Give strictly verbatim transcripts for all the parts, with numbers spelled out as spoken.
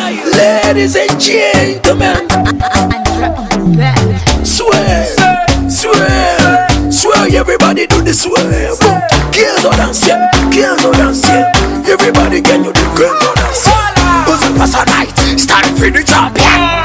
Ladies and gentlemen, swear, swear, swear, everybody do the swear. Girls are dancing, girls are dancing. Everybody can you do girls are dancing. Who's the pass night? Start for the champion.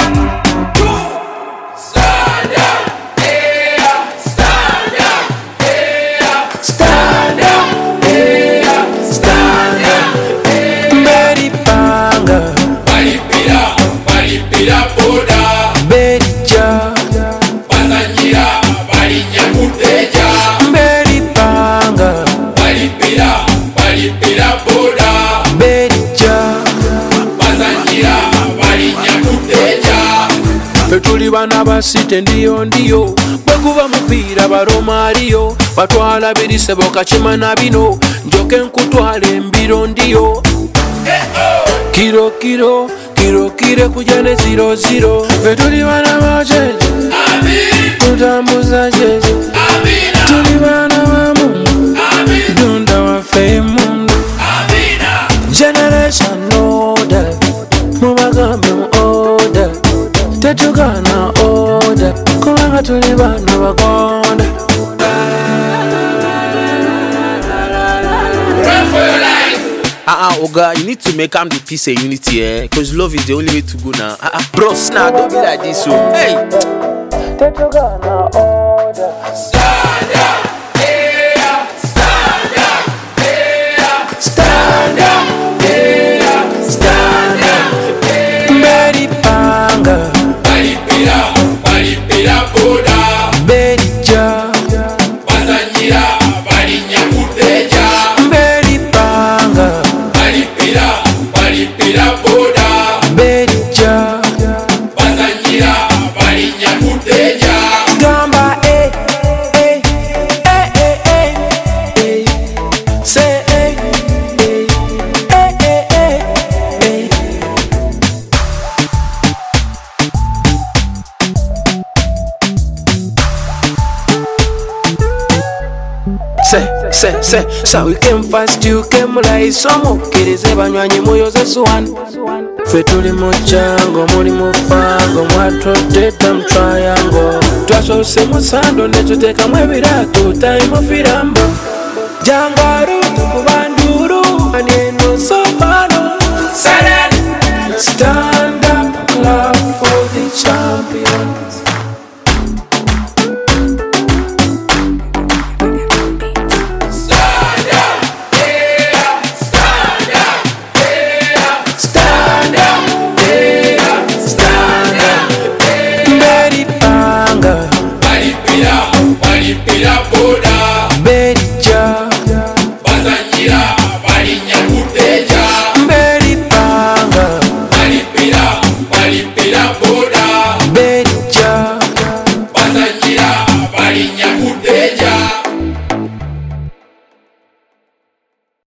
Stand up, yeah, stand up, yeah, stand up, yeah, stand up, yeah. Mary Panga, Mary Pira, Mary Pira Boda, Mary Ja, Bazangira, Mary Nyakuteja, Mary Panga, Mary Pira, Mary Pira Boda, Mary Ja, Bazangira, Mary Nyakuteja. Fetuli bana basite ndiyo ndiyo bweguba mupiira baromaariyo batwala birisebo kachimana bino njoke nkutwala embiro ndiyo kiro kiro kiro kire kujane ziro ziro fetuli bana bajeje tutambuza jeje tuli bana wa Mungu dunda wafe mundu generation order mubagambe mu order tetugana order kubanga tuli bana bakonda. Ah, uh-uh, Oga, you need to make am the peace and unity, eh? Because love is the only way to go now. Ah, uh-uh. Bros, now don't be like this, so hey. Tetugana order. Stand up, yeah, stand up, yeah, stand up, yeah, stand up, yeah. Mary Panga, Mary Pira, Mary Pira Boda, Mary Ja, Bazangira, Mary Nyakuteja, Mary Panga, Mary Pira, Mary Pira Boda, Mary Ja, Bazangira, Mary Nyakuteja. Gamba eh eh eh eh eh eh say eh eh eh eh eh eh. Say, say, say, so we came fast, you came like some kirize banywanyi muyoze swan. Fetuli muchango, muri mufango, mwatoteta mtriango. Twasose musando, netuteka mwebiratu, time of irambo. Jangaru, tukubandu